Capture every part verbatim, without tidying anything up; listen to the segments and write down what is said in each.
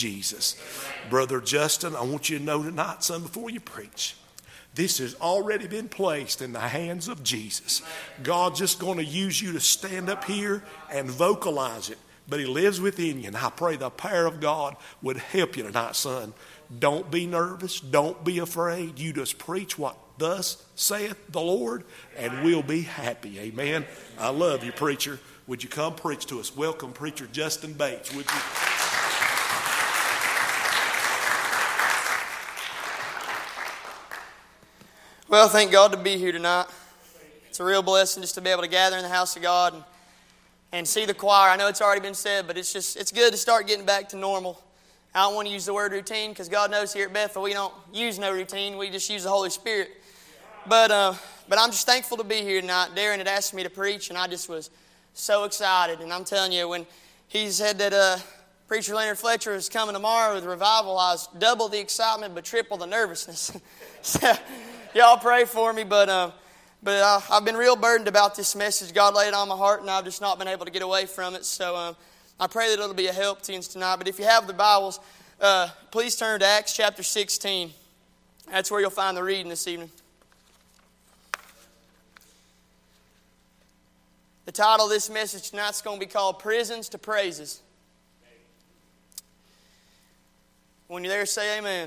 Jesus. Brother Justin, I want you to know tonight, son, before you preach, this has already been placed in the hands of Jesus. God's just going to use you to stand up here and vocalize it. But He lives within you. And I pray the power of God would help you tonight, son. Don't be nervous. Don't be afraid. You just preach what thus saith the Lord, and we'll be happy. Amen. I love you, preacher. Would you come preach to us? Welcome, preacher Justin Bates. Would you? Well, thank God to be here tonight. It's a real blessing just to be able to gather in the house of God and, and see the choir. I know it's already been said, but it's just it's good to start getting back to normal. I don't want to use the word routine because God knows here at Bethel we don't use no routine. We just use the Holy Spirit. But uh, but I'm just thankful to be here tonight. Darren had asked me to preach, and I just was so excited. And I'm telling you, when he said that uh, Preacher Leonard Fletcher is coming tomorrow with revival, I was double the excitement but triple the nervousness. So, y'all pray for me, but uh, but uh, I've been real burdened about this message. God laid it on my heart, and I've just not been able to get away from it. So uh, I pray that it'll be a help to you tonight. But if you have the Bibles, uh, please turn to Acts chapter sixteen. That's where you'll find the reading this evening. The title of this message tonight is going to be called Prisons to Praises. When you're there, say amen.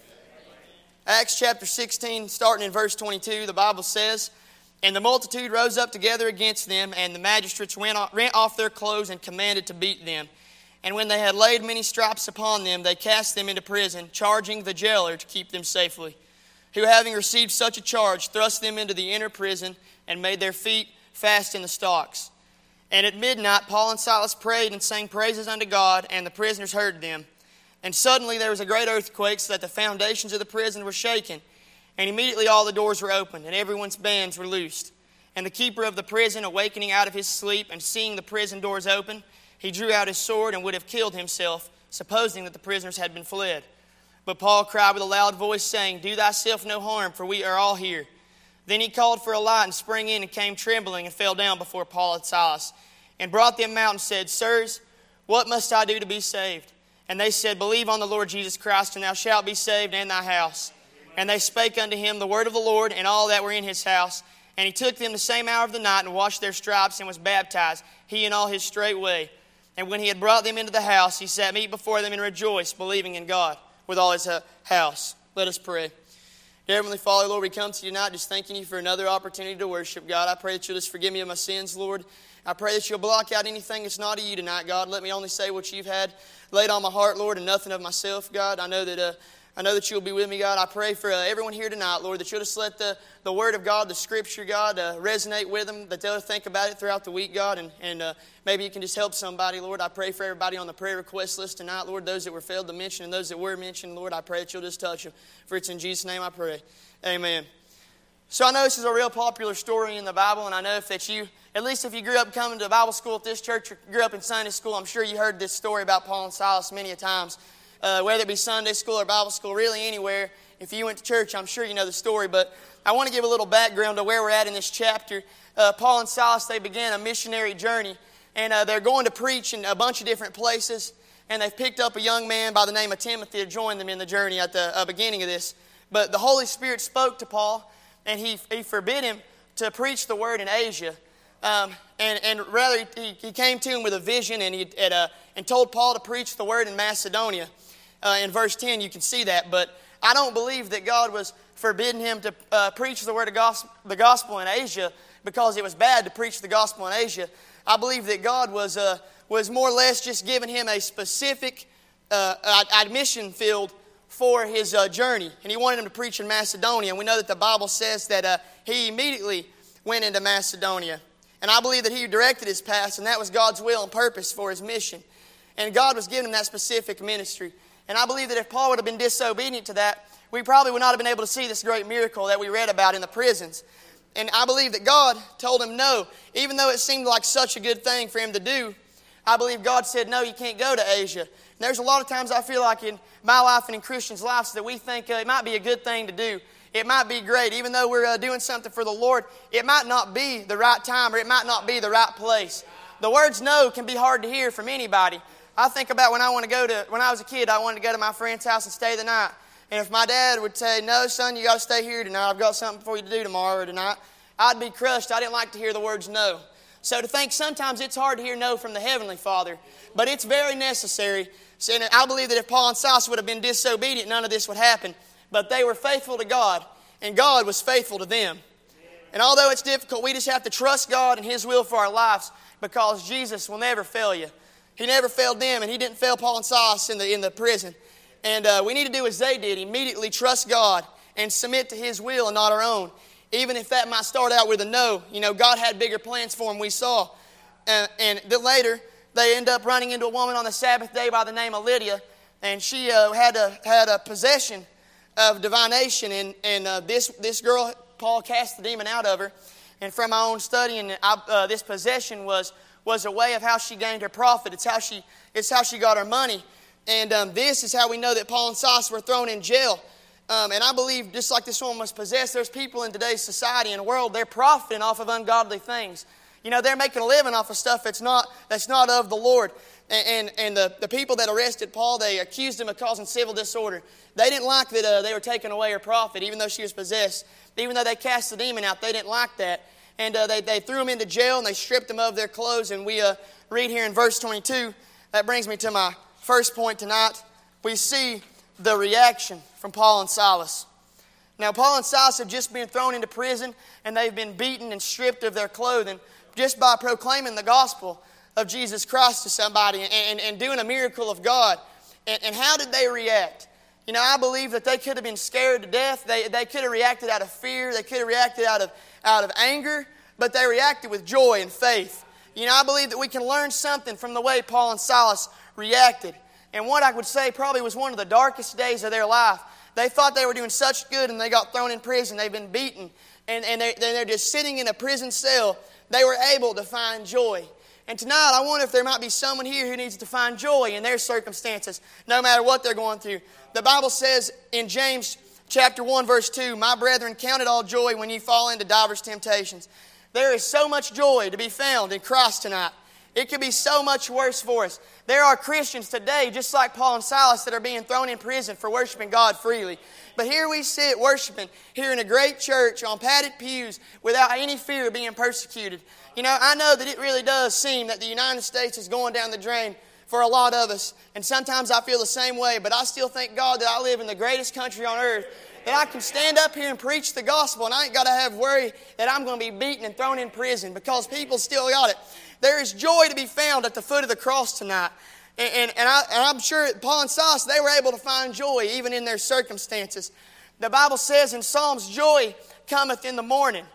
Acts chapter sixteen, starting in verse twenty-two, the Bible says, "And the multitude rose up together against them, and the magistrates rent off their clothes and commanded to beat them. And when they had laid many stripes upon them, they cast them into prison, charging the jailer to keep them safely. Who, having received such a charge, thrust them into the inner prison, and made their feet fast in the stocks. And at midnight Paul and Silas prayed and sang praises unto God, and the prisoners heard them. And suddenly there was a great earthquake, so that the foundations of the prison were shaken. And immediately all the doors were opened, and everyone's bands were loosed. And the keeper of the prison, awakening out of his sleep, and seeing the prison doors open, he drew out his sword and would have killed himself, supposing that the prisoners had been fled. But Paul cried with a loud voice, saying, Do thyself no harm, for we are all here. Then he called for a light, and sprang in, and came trembling, and fell down before Paul and Silas, and brought them out, and said, Sirs, what must I do to be saved? And they said, Believe on the Lord Jesus Christ, and thou shalt be saved, and thy house. And they spake unto him the word of the Lord, and all that were in his house. And he took them the same hour of the night, and washed their stripes, and was baptized, he and all his straightway. And when he had brought them into the house, he sat meat before them, and rejoiced, believing in God with all his house. Let us pray. Dear Heavenly Father, Lord, we come to you tonight just thanking you for another opportunity to worship, God. I pray that you'll just forgive me of my sins, Lord. I pray that you'll block out anything that's not of you tonight, God. Let me only say what you've had laid on my heart, Lord, and nothing of myself, God. I know that uh, I know that you'll be with me, God. I pray for uh, everyone here tonight, Lord, that you'll just let the, the Word of God, the Scripture, God, uh, resonate with them, that they'll think about it throughout the week, God, and, and uh, maybe you can just help somebody, Lord. I pray for everybody on the prayer request list tonight, Lord, those that were failed to mention and those that were mentioned, Lord. I pray that you'll just touch them. For it's in Jesus' name I pray. Amen. So I know this is a real popular story in the Bible, and I know if that you, at least if you grew up coming to Bible school at this church or grew up in Sunday school, I'm sure you heard this story about Paul and Silas many a times. Uh, whether it be Sunday school or Bible school, really anywhere. If you went to church, I'm sure you know the story, but I want to give a little background to where we're at in this chapter. Uh, Paul and Silas, they began a missionary journey, and uh, they're going to preach in a bunch of different places, and they've picked up a young man by the name of Timothy to join them in the journey at the uh, beginning of this. But the Holy Spirit spoke to Paul, and he, he forbid him to preach the word in Asia. Um, and, and rather, he, he came to him with a vision, and, he, at, uh, and told Paul to preach the word in Macedonia. Uh, in verse ten, you can see that. But I don't believe that God was forbidding him to uh, preach the word of gospel, the gospel in Asia because it was bad to preach the gospel in Asia. I believe that God was uh, was more or less just giving him a specific uh, admission field for his uh, journey. And he wanted him to preach in Macedonia. And we know that the Bible says that uh, he immediately went into Macedonia. And I believe that he directed his path, and that was God's will and purpose for his mission. And God was giving him that specific ministry. And I believe that if Paul would have been disobedient to that, we probably would not have been able to see this great miracle that we read about in the prisons. And I believe that God told him no. Even though it seemed like such a good thing for him to do, I believe God said, no, you can't go to Asia. And there's a lot of times I feel like in my life and in Christians' lives that we think uh, it might be a good thing to do. It might be great. Even though we're uh, doing something for the Lord, it might not be the right time or it might not be the right place. The words no can be hard to hear from anybody. I think about when I want to go to, when I was a kid, I wanted to go to my friend's house and stay the night. And if my dad would say, no, son, you got to stay here tonight. I've got something for you to do tomorrow or tonight. I'd be crushed. I didn't like to hear the words no. So to think sometimes it's hard to hear no from the Heavenly Father, but it's very necessary. And I believe that if Paul and Silas would have been disobedient, none of this would happen. But they were faithful to God, and God was faithful to them. And although it's difficult, we just have to trust God and His will for our lives, because Jesus will never fail you. He never failed them, and He didn't fail Paul and Silas in the, in the prison. And uh, we need to do as they did, immediately trust God and submit to His will and not our own. Even if that might start out with a no. You know, God had bigger plans for them, we saw. And, and then later, they end up running into a woman on the Sabbath day by the name of Lydia. And she uh, had, a, had a possession of divination. And, and uh, this, this girl, Paul cast the demon out of her. And from my own studying, I, uh, this possession was, was a way of how she gained her profit. It's how she, it's how she got her money. And um, this is how we know that Paul and Silas were thrown in jail. Um, and I believe, just like this woman was possessed, there's people in today's society and world, they're profiting off of ungodly things. You know, they're making a living off of stuff that's not, that's not of the Lord. And, and, and the, the people that arrested Paul, they accused him of causing civil disorder. They didn't like that uh, they were taking away her profit, even though she was possessed. Even though they cast the demon out, they didn't like that. And uh, they, they threw him into jail, and they stripped him of their clothes. And we uh, read here in verse twenty-two, that brings me to my first point tonight. We see the reaction from Paul and Silas. Now, Paul and Silas have just been thrown into prison, and they've been beaten and stripped of their clothing just by proclaiming the gospel of Jesus Christ to somebody and, and, and doing a miracle of God. And, and how did they react? You know, I believe that they could have been scared to death. They, they could have reacted out of fear. They could have reacted out of, out of anger, but they reacted with joy and faith. You know, I believe that we can learn something from the way Paul and Silas reacted. And what I would say probably was one of the darkest days of their life. They thought they were doing such good, and they got thrown in prison. They've been beaten, and, and they, they're just sitting in a prison cell. They were able to find joy. And tonight, I wonder if there might be someone here who needs to find joy in their circumstances, no matter what they're going through. The Bible says in James chapter one, verse two, "My brethren, count it all joy when you fall into divers temptations." There is so much joy to be found in Christ tonight. It could be so much worse for us. There are Christians today, just like Paul and Silas, that are being thrown in prison for worshiping God freely. But here we sit worshiping here in a great church on padded pews without any fear of being persecuted. You know, I know that it really does seem that the United States is going down the drain for a lot of us. And sometimes I feel the same way. But I still thank God that I live in the greatest country on earth, that I can stand up here and preach the gospel, and I ain't got to have worry that I'm going to be beaten and thrown in prison, because people still got it. There is joy to be found at the foot of the cross tonight. And, and, and, I, and I'm sure Paul and Silas, they were able to find joy even in their circumstances. The Bible says in Psalms, "Joy cometh in the morning."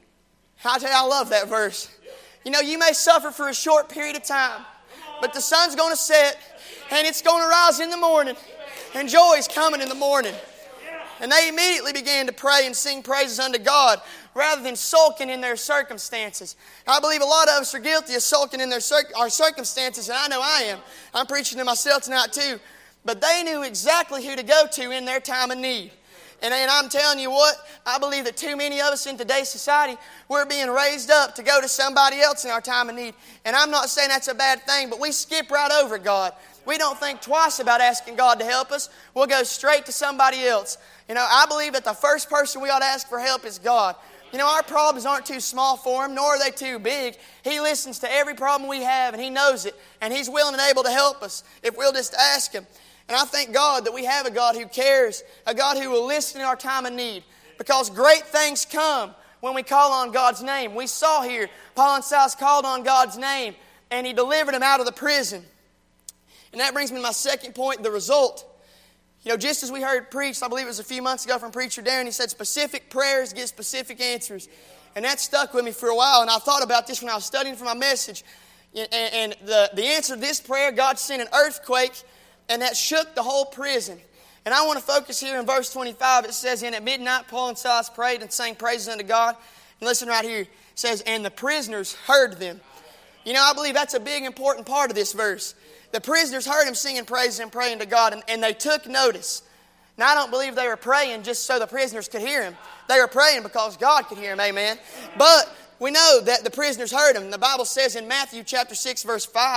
I tell you, I love that verse. You know, you may suffer for a short period of time, but the sun's going to set, and it's going to rise in the morning, and joy is coming in the morning. And they immediately began to pray and sing praises unto God rather than sulking in their circumstances. I believe a lot of us are guilty of sulking in their cir- our circumstances, and I know I am. I'm preaching to myself tonight too. But they knew exactly who to go to in their time of need. And, and I'm telling you what, I believe that too many of us in today's society, we're being raised up to go to somebody else in our time of need. And I'm not saying that's a bad thing, but we skip right over God. We don't think twice about asking God to help us. We'll go straight to somebody else. You know, I believe that the first person we ought to ask for help is God. You know, our problems aren't too small for Him, nor are they too big. He listens to every problem we have, and He knows it. And He's willing and able to help us if we'll just ask Him. And I thank God that we have a God who cares, a God who will listen in our time of need. Because great things come when we call on God's name. We saw here, Paul and Silas called on God's name, and He delivered them out of the prison. And that brings me to my second point, the result. You know, just as we heard preached, I believe it was a few months ago from Preacher Darren, he said specific prayers get specific answers. And that stuck with me for a while, and I thought about this when I was studying for my message. And, and the, the answer to this prayer, God sent an earthquake, and that shook the whole prison. And I want to focus here in verse twenty-five. It says, "And at midnight Paul and Silas prayed and sang praises unto God." And listen right here. It says, "And the prisoners heard them." You know, I believe that's a big important part of this verse. The prisoners heard him singing praises and praying to God, and, and they took notice. Now, I don't believe they were praying just so the prisoners could hear him. They were praying because God could hear him, amen. But we know that the prisoners heard him. The Bible says in Matthew chapter six, verse five,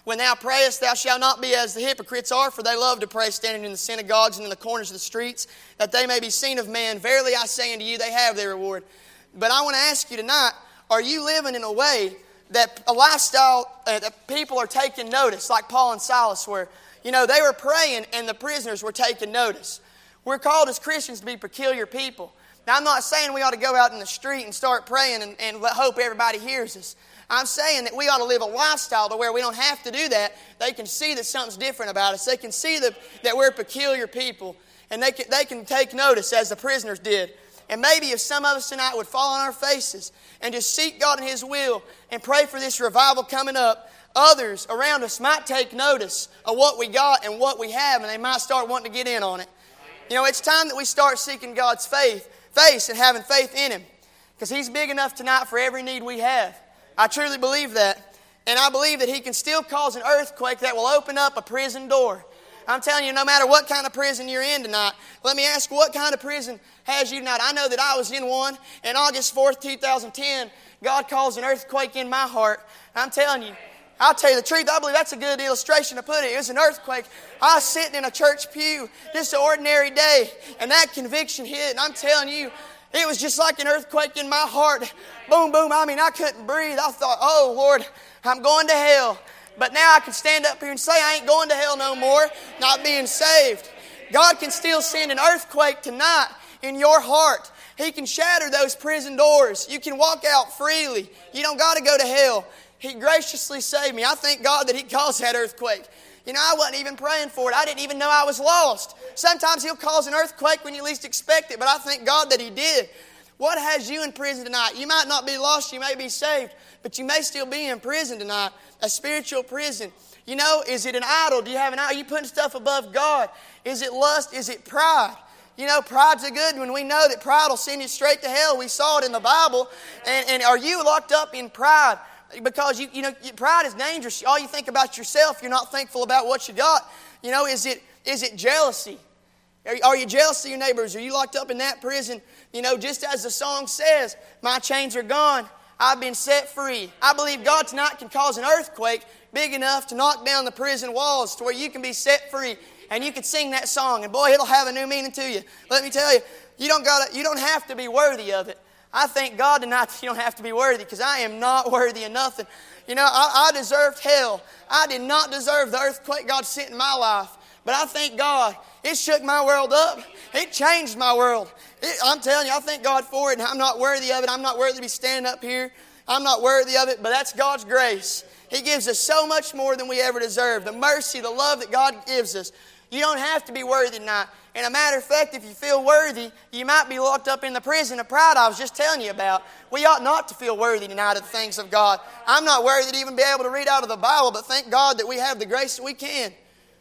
When thou prayest, thou shalt not be as the hypocrites are, for they love to pray standing in the synagogues and in the corners of the streets, that they may be seen of men. Verily I say unto you, they have their reward. But I want to ask you tonight, are you living in a way that a lifestyle uh, that people are taking notice, like Paul and Silas were? You know, they were praying and the prisoners were taking notice. We're called as Christians to be peculiar people. Now, I'm not saying we ought to go out in the street and start praying and, and hope everybody hears us. I'm saying that we ought to live a lifestyle to where we don't have to do that. They can see that something's different about us. They can see that, that we're peculiar people. And they can, they can take notice as the prisoners did. And maybe if some of us tonight would fall on our faces and just seek God and His will and pray for this revival coming up, others around us might take notice of what we got and what we have, and they might start wanting to get in on it. You know, it's time that we start seeking God's faith, face and having faith in Him. Because He's big enough tonight for every need we have. I truly believe that. And I believe that He can still cause an earthquake that will open up a prison door. I'm telling you, no matter what kind of prison you're in tonight, let me ask, what kind of prison has you tonight? I know that I was in one. And August fourth, two thousand ten, God caused an earthquake in my heart. I'm telling you, I'll tell you the truth, I believe that's a good illustration to put it. It was an earthquake. I was sitting in a church pew, just an ordinary day, and that conviction hit. And I'm telling you, it was just like an earthquake in my heart. Boom, boom. I mean, I couldn't breathe. I thought, oh, Lord, I'm going to hell. But now I can stand up here and say I ain't going to hell no more, not being saved. God can still send an earthquake tonight in your heart. He can shatter those prison doors. You can walk out freely. You don't got to go to hell. He graciously saved me. I thank God that He caused that earthquake. You know, I wasn't even praying for it. I didn't even know I was lost. Sometimes He'll cause an earthquake when you least expect it, but I thank God that He did. What has you in prison tonight? You might not be lost, you may be saved, but you may still be in prison tonight, a spiritual prison. You know, is it an idol? Do you have an idol? Are you putting stuff above God? Is it lust? Is it pride? You know, pride's a good one. We know that pride will send you straight to hell. We saw it in the Bible. And, and are you locked up in pride? Because, you, you know, pride is dangerous. All you think about yourself, you're not thankful about what you got. You know, is it is it jealousy? Are, are you jealous of your neighbors? Are you locked up in that prison? You know, just as the song says, my chains are gone, I've been set free. I believe God tonight can cause an earthquake big enough to knock down the prison walls to where you can be set free. And you can sing that song, and boy, it'll have a new meaning to you. Let me tell you, you don't gotta, you don't have to be worthy of it. I thank God tonight that you don't have to be worthy, because I am not worthy of nothing. You know, I, I deserved hell. I did not deserve the earthquake God sent in my life. But I thank God. It shook my world up. It changed my world. It, I'm telling you, I thank God for it, and I'm not worthy of it. I'm not worthy to be standing up here. I'm not worthy of it, but that's God's grace. He gives us so much more than we ever deserve. The mercy, the love that God gives us. You don't have to be worthy tonight. And a matter of fact, if you feel worthy, you might be locked up in the prison of pride I was just telling you about. We ought not to feel worthy tonight of the things of God. I'm not worthy to even be able to read out of the Bible, but thank God that we have the grace that we can.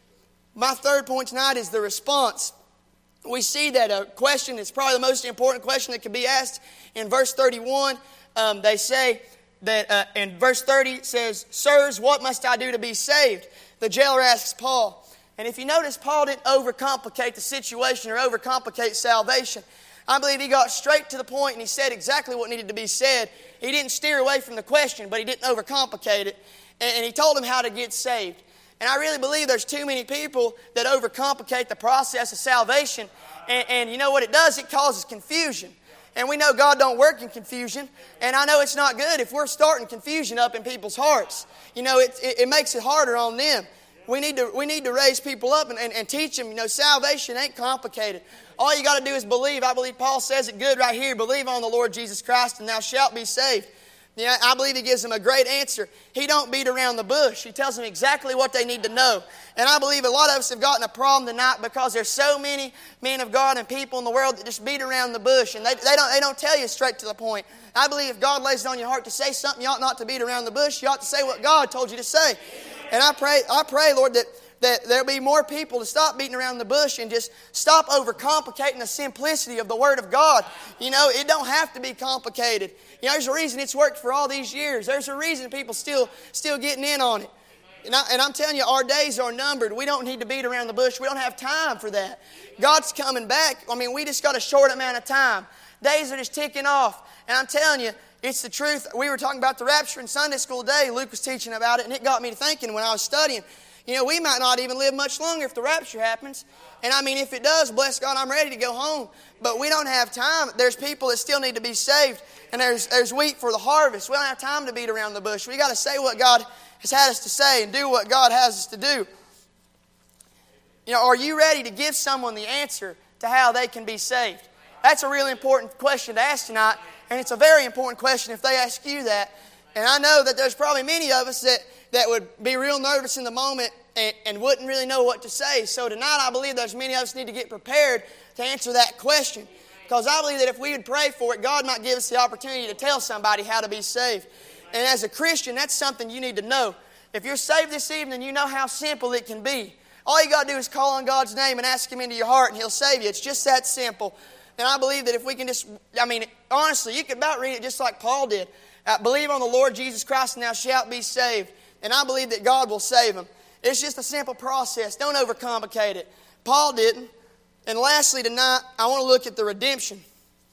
My third point tonight is the response. We see that a question is probably the most important question that can be asked. In verse thirty-one, um, they say that uh, in verse thirty it says, Sirs, what must I do to be saved? The jailer asks Paul. And if you notice, Paul didn't overcomplicate the situation or overcomplicate salvation. I believe he got straight to the point and he said exactly what needed to be said. He didn't steer away from the question, but he didn't overcomplicate it. And he told him how to get saved. And I really believe there's too many people that overcomplicate the process of salvation. And, and you know what it does? It causes confusion. And we know God don't work in confusion. And I know it's not good if we're starting confusion up in people's hearts. You know, it, it, it makes it harder on them. We need to we need to raise people up and, and, and teach them, you know, salvation ain't complicated. All you got to do is believe. I believe Paul says it good right here. Believe on the Lord Jesus Christ and thou shalt be saved. You know, I believe he gives them a great answer. He don't beat around the bush. He tells them exactly what they need to know. And I believe a lot of us have gotten a problem tonight because there's so many men of God and people in the world that just beat around the bush. And they, they, don't, they don't tell you straight to the point. I believe if God lays it on your heart to say something, you ought not to beat around the bush. You ought to say what God told you to say. And I pray, I pray, Lord, that, that there'll be more people to stop beating around the bush and just stop overcomplicating the simplicity of the Word of God. You know, it don't have to be complicated. You know, there's a reason it's worked for all these years. There's a reason people still still getting in on it. And, I, and I'm telling you, our days are numbered. We don't need to beat around the bush. We don't have time for that. God's coming back. I mean, we just got a short amount of time. Days are just ticking off. And I'm telling you, it's the truth. We were talking about the rapture in Sunday school today. Luke was teaching about it, and it got me to thinking when I was studying. You know, we might not even live much longer if the rapture happens. And I mean, if it does, bless God, I'm ready to go home. But we don't have time. There's people that still need to be saved. And there's there's wheat for the harvest. We don't have time to beat around the bush. We got to say what God has had us to say and do what God has us to do. You know, are you ready to give someone the answer to how they can be saved? That's a really important question to ask tonight. And it's a very important question if they ask you that. And I know that there's probably many of us that, that would be real nervous in the moment and, and wouldn't really know what to say. So tonight I believe there's many of us need to get prepared to answer that question. Because I believe that if we would pray for it, God might give us the opportunity to tell somebody how to be saved. And as a Christian, that's something you need to know. If you're saved this evening, you know how simple it can be. All you got to do is call on God's name and ask Him into your heart and He'll save you. It's just that simple. And I believe that if we can just, I mean, honestly, you could about read it just like Paul did. Uh, believe on the Lord Jesus Christ and thou shalt be saved. And I believe that God will save them. It's just a simple process. Don't overcomplicate it. Paul didn't. And lastly tonight, I want to look at the redemption.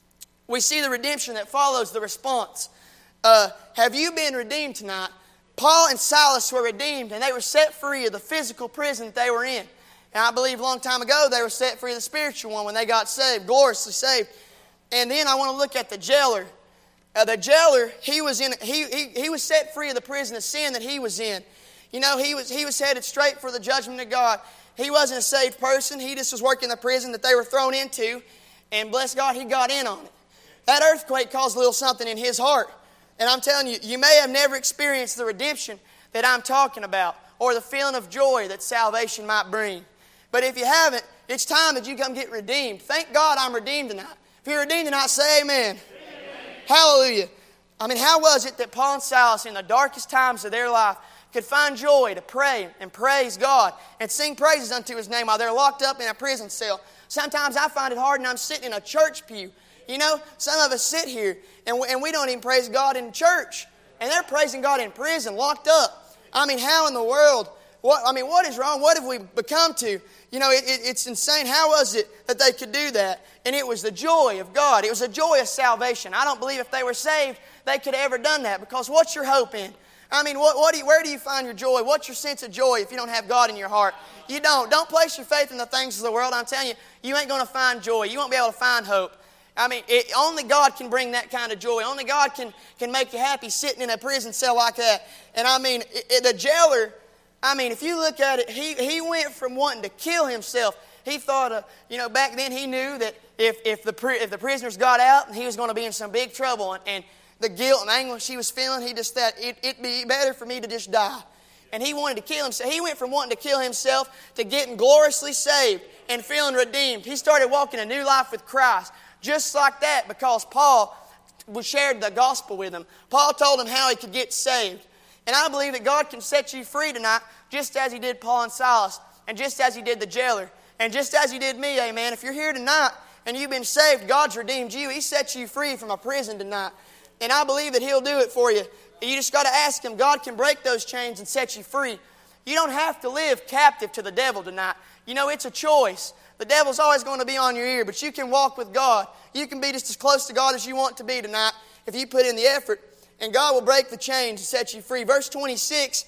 We see the redemption that follows the response. Uh, have you been redeemed tonight? Paul and Silas were redeemed and they were set free of the physical prison that they were in. And I believe a long time ago they were set free of the spiritual one when they got saved, gloriously saved. And then I want to look at the jailer. Uh, the jailer, he was in. He, he he was set free of the prison of sin that he was in. You know, he was he was headed straight for the judgment of God. He wasn't a saved person. He just was working the prison that they were thrown into. And bless God, he got in on it. That earthquake caused a little something in his heart. And I'm telling you, you may have never experienced the redemption that I'm talking about or the feeling of joy that salvation might bring. But if you haven't, it's time that you come get redeemed. Thank God I'm redeemed tonight. If you're redeemed tonight, say amen. Amen. Hallelujah. I mean, how was it that Paul and Silas, in the darkest times of their life, could find joy to pray and praise God and sing praises unto His name while they're locked up in a prison cell? Sometimes I find it hard and I'm sitting in a church pew. You know, some of us sit here and we, and we don't even praise God in church. And they're praising God in prison, locked up. I mean, how in the world? What I mean, what is wrong? What have we become to? You know, it, it, it's insane. How was it that they could do that? And it was the joy of God. It was the joy of salvation. I don't believe if they were saved, they could have ever done that. Because what's your hope in? I mean, what, what do you, where do you find your joy? What's your sense of joy if you don't have God in your heart? You don't. Don't place your faith in the things of the world. I'm telling you, you ain't going to find joy. You won't be able to find hope. I mean, it, only God can bring that kind of joy. Only God can, can make you happy sitting in a prison cell like that. And I mean, it, it, the jailer, I mean, if you look at it, he, he went from wanting to kill himself. He thought, uh, you know, back then he knew that if, if, the, if the prisoners got out, he was going to be in some big trouble. And, and the guilt and anguish he was feeling, he just thought, it, it'd be better for me to just die. And he wanted to kill himself. He went from wanting to kill himself to getting gloriously saved and feeling redeemed. He started walking a new life with Christ. Just like that, because Paul shared the gospel with him. Paul told him how he could get saved. And I believe that God can set you free tonight, just as He did Paul and Silas, and just as He did the jailer, and just as He did me, amen. If you're here tonight and you've been saved, God's redeemed you. He set you free from a prison tonight. And I believe that He'll do it for you. You just got to ask Him. God can break those chains and set you free. You don't have to live captive to the devil tonight. You know, it's a choice. The devil's always going to be on your ear, but you can walk with God. You can be just as close to God as you want to be tonight if you put in the effort, and God will break the chains and set you free. Verse twenty-six,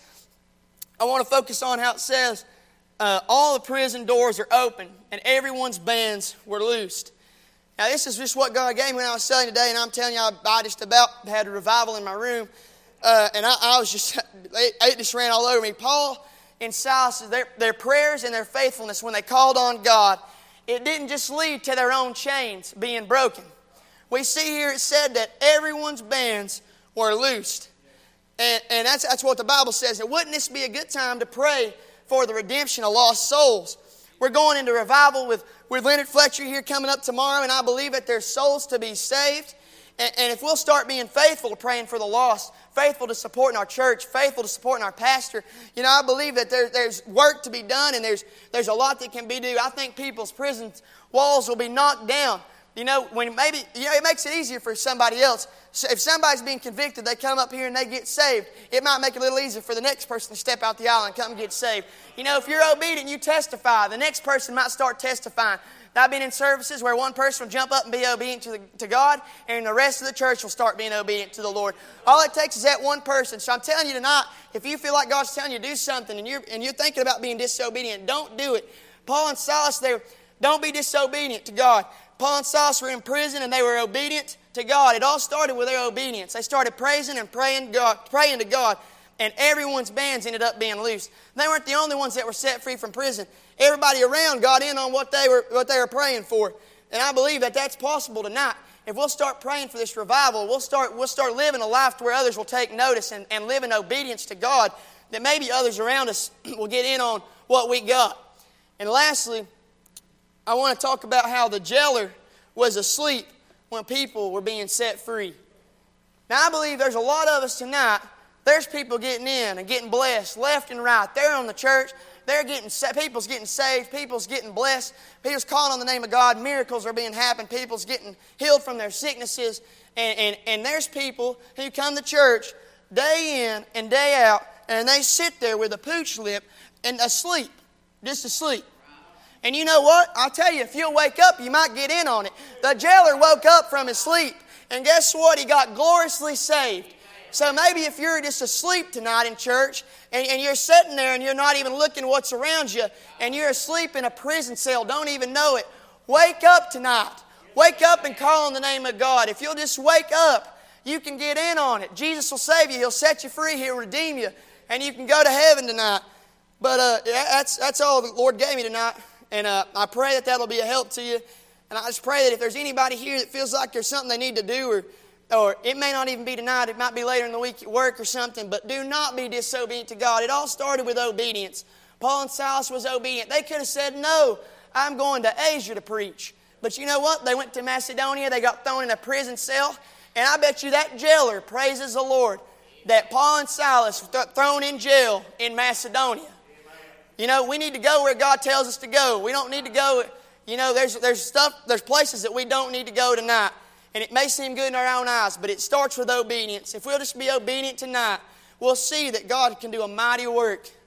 I want to focus on how it says, uh, all the prison doors are open, and everyone's bands were loosed. Now, this is just what God gave me when I was studying today, and I'm telling you, I, I just about had a revival in my room, uh, and I, I was just, it, it just ran all over me. Paul and Silas, their, their prayers and their faithfulness when they called on God, it didn't just lead to their own chains being broken. We see here it said that everyone's bands were loosed. And, and that's, that's what the Bible says. And wouldn't this be a good time to pray for the redemption of lost souls? We're going into revival with, with Leonard Fletcher here coming up tomorrow, and I believe that there's souls to be saved. And, and if we'll start being faithful to praying for the lost, faithful to supporting our church, faithful to supporting our pastor, you know, I believe that there, there's work to be done, and there's, there's a lot that can be done. I think people's prison walls will be knocked down. You know, when maybe, you know, it makes it easier for somebody else. So if somebody's being convicted, they come up here and they get saved, it might make it a little easier for the next person to step out the aisle and come and get saved. You know, if you're obedient, you testify, the next person might start testifying. I've been in services where one person will jump up and be obedient to, the, to God, and the rest of the church will start being obedient to the Lord. All it takes is that one person. So I'm telling you tonight, if you feel like God's telling you to do something and you're, and you're thinking about being disobedient, don't do it. Paul and Silas, they were, don't be disobedient to God. Paul and Silas were in prison and they were obedient to God. It all started with their obedience. They started praising and praying, God, praying to God, and everyone's bands ended up being loosed. They weren't the only ones that were set free from prison. Everybody around got in on what they were what they were praying for. And I believe that that's possible tonight. If we'll start praying for this revival, we'll start we'll start living a life to where others will take notice and, and live in obedience to God, that maybe others around us will get in on what we got. And lastly, I want to talk about how the jailer was asleep when people were being set free. Now, I believe there's a lot of us tonight, there's people getting in and getting blessed left and right. They're on the church. They're getting, people's getting saved. People's getting blessed. People's calling on the name of God. Miracles are being happening. People's getting healed from their sicknesses. And, and, and there's people who come to church day in and day out, and they sit there with a pooch lip and asleep, just asleep. And you know what? I'll tell you, if you'll wake up, you might get in on it. The jailer woke up from his sleep, and guess what? He got gloriously saved. So maybe if you're just asleep tonight in church, and, and you're sitting there and you're not even looking what's around you, and you're asleep in a prison cell, don't even know it, wake up tonight. Wake up and call on the name of God. If you'll just wake up, you can get in on it. Jesus will save you. He'll set you free. He'll redeem you. And you can go to heaven tonight. But uh, that's, that's all the Lord gave me tonight. And uh, I pray that that'll be a help to you. And I just pray that if there's anybody here that feels like there's something they need to do, or or it may not even be tonight, it might be later in the week at work or something, but do not be disobedient to God. It all started with obedience. Paul and Silas was obedient. They could have said, no, I'm going to Asia to preach. But you know what? They went to Macedonia. They got thrown in a prison cell. And I bet you that jailer praises the Lord that Paul and Silas were th- thrown in jail in Macedonia. You know, we need to go where God tells us to go. We don't need to go, you know, there's there's stuff, there's places that we don't need to go tonight. And it may seem good in our own eyes, but it starts with obedience. If we'll just be obedient tonight, we'll see that God can do a mighty work